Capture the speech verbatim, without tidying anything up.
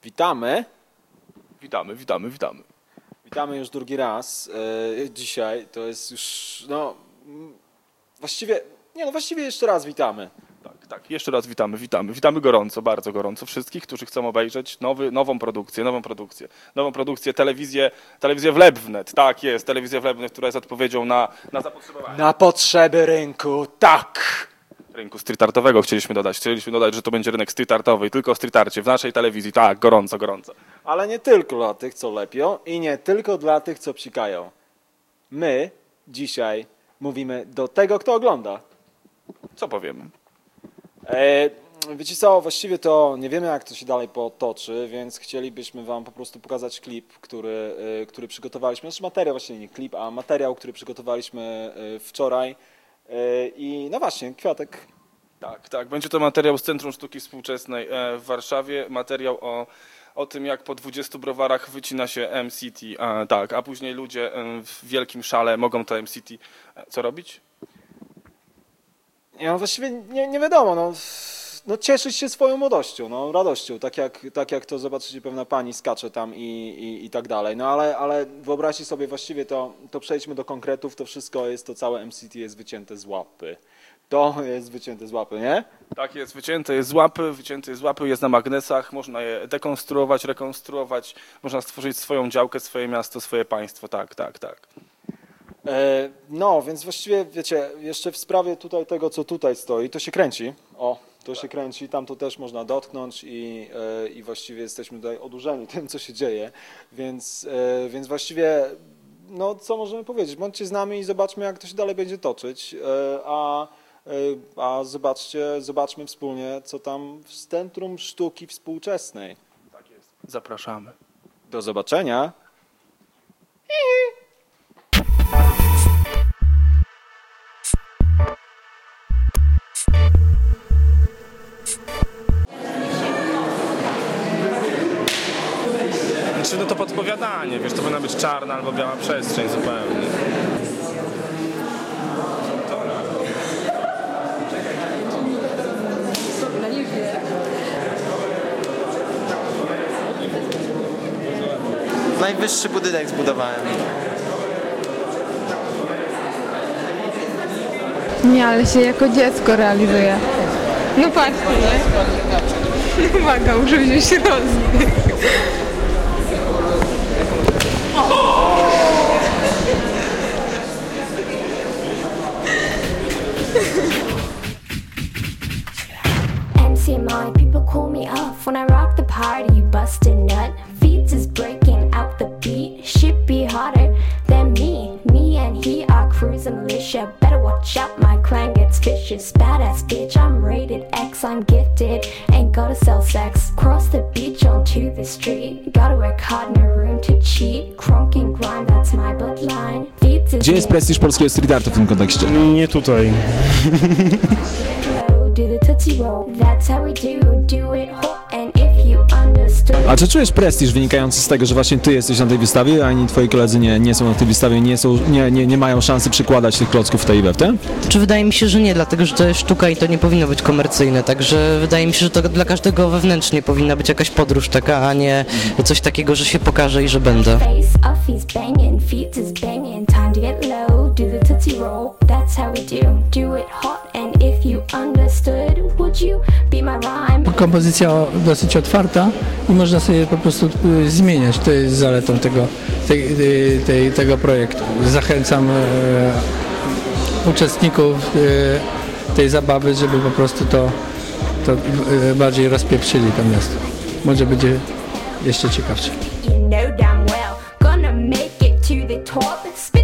Witamy. Witamy, witamy, witamy. Witamy już drugi raz. Yy, dzisiaj to jest już, no, właściwie, nie no, właściwie jeszcze raz witamy. Tak, tak, jeszcze raz witamy, witamy. Witamy gorąco, bardzo gorąco wszystkich, którzy chcą obejrzeć nowy, nową produkcję, nową produkcję, nową produkcję, telewizję, telewizję Wleb wnet. Tak jest, telewizja Wleb wnet, która jest odpowiedzią na, na zapotrzebowanie. Na potrzeby rynku, tak! Rynku streetartowego chcieliśmy dodać. Chcieliśmy dodać, że to będzie rynek streetartowy i tylko o streetarcie w naszej telewizji. Tak, gorąco, gorąco. Ale nie tylko dla tych, co lepią i nie tylko dla tych, co psikają. My dzisiaj mówimy do tego, kto ogląda. Co powiemy? E, wiecie co, właściwie to nie wiemy, jak to się dalej potoczy, więc chcielibyśmy wam po prostu pokazać klip, który, e, który przygotowaliśmy. Znaczy materiał, właściwie nie klip, a materiał, który przygotowaliśmy e, wczoraj. E, I no właśnie, Kwiatek. Tak, tak. Będzie to materiał z Centrum Sztuki Współczesnej w Warszawie. Materiał o, o tym, jak po dwudziestu browarach wycina się M C T. A, tak, a później ludzie w wielkim szale mogą to M C T co robić? Ja, no właściwie nie, nie wiadomo, no, no cieszyć się swoją młodością, no, radością, tak jak, tak jak to zobaczycie, pewna pani skacze tam i, i, i tak dalej. No ale, ale wyobraźcie sobie właściwie to, to przejdźmy do konkretów, to wszystko jest, to całe M C T jest wycięte z łapy. To jest wycięte z łapy, nie? Tak jest, wycięte jest z łapy, wycięte jest z łapy, jest na magnesach, można je dekonstruować, rekonstruować, można stworzyć swoją działkę, swoje miasto, swoje państwo, tak, tak, tak. E, no, więc właściwie, wiecie, jeszcze w sprawie tutaj tego, co tutaj stoi, to się kręci. O, to się kręci, tam to też można dotknąć i, e, i właściwie jesteśmy tutaj odurzeni tym, co się dzieje, więc, e, więc właściwie, no, co możemy powiedzieć? Bądźcie z nami i zobaczmy, jak to się dalej będzie toczyć, e, a, e, a zobaczcie, zobaczmy wspólnie, co tam w Centrum Sztuki Współczesnej. Tak jest. Zapraszamy. Do zobaczenia. Znaczy, no to podpowiadanie, wiesz, to powinna być czarna albo biała przestrzeń zupełnie. Najwyższy budynek zbudowałem. Nie, ale się jako dziecko realizuje. No patrzcie, nie? Uwaga, muszę wziąć rozdech. M C M I, people call me off when I rock the party, you bust a nut. Feet is breaking out the beat, shit be harder than me. Me and he are cruising militia, better watch out, my clan gets vicious. Badass bitch, I'm rated X, I'm gifted, ain't gotta sell sex. Cross the beach onto the street, gotta work hard in a room to cheat. Crunk and grind, that's my bloodline. Feet is Gdzie jest prestiż polskiego street artu w tym kontekście? Nie tutaj. do the tootsie roll, that's how we do, do it hot, and if you understood. A czy czujesz prestiż wynikający z tego, że właśnie ty jesteś na tej wystawie, a ani twoi koledzy nie, nie są na tej wystawie, nie, są, nie, nie, nie mają szansy przykładać tych klocków w tej i we w te? Czy wydaje mi się, że nie, dlatego że to jest sztuka i to nie powinno być komercyjne, także wydaje mi się, że to dla każdego wewnętrznie powinna być jakaś podróż taka, a nie coś takiego, że się pokaże i że będę. Face off, he's banging, feet is banging, time to get low, do the tootsie roll, that's how we do, do it hot, and if you understood, would you be my rhyme? Kompozycja dosyć otwarta i można sobie po prostu y, zmieniać, to jest zaletą tego, tej, tej, tego projektu. Zachęcam y, uczestników y, tej zabawy, żeby po prostu to, to y, bardziej rozpieprzyli to miasto. Może będzie jeszcze ciekawsze. You know damn well, gonna make it to the top, spin